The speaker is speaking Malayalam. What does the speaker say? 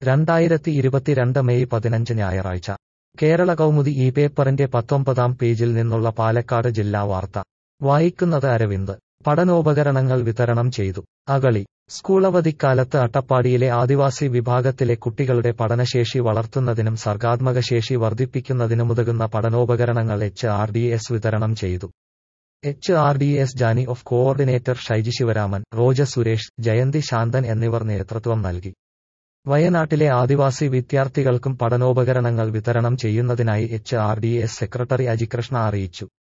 2022 മെയ് 15 ഞായറാഴ്ച കേരള കൗമുദി ഈ പേപ്പറിന്റെ 19-ാം പേജിൽ നിന്നുള്ള പാലക്കാട് ജില്ലാ വാർത്ത വായിക്കുന്നത് അരവിന്ദ്. പഠനോപകരണങ്ങൾ വിതരണം ചെയ്തു. അകളി. സ്കൂളവധിക്കാലത്ത് അട്ടപ്പാടിയിലെ ആദിവാസി വിഭാഗത്തിലെ കുട്ടികളുടെ പഠനശേഷി വളർത്തുന്നതിനും സർഗാത്മക ശേഷി വർദ്ധിപ്പിക്കുന്നതിനുമുതകുന്ന പഠനോപകരണങ്ങൾ HRDS വിതരണം ചെയ്തു. HRDS ജാനി ഓഫ് കോഓർഡിനേറ്റർ ഷൈജി ശിവരാമൻ, റോജ സുരേഷ്, ജയന്തി ശാന്തൻ എന്നിവർ നേതൃത്വം നൽകി. വയനാട്ടിലെ ആദിവാസി വിദ്യാർത്ഥികൾക്കും പഠനോപകരണങ്ങൾ വിതരണം ചെയ്യുന്നതിനായി HRDS സെക്രട്ടറി അജികൃഷ്ണ അറിയിച്ചു.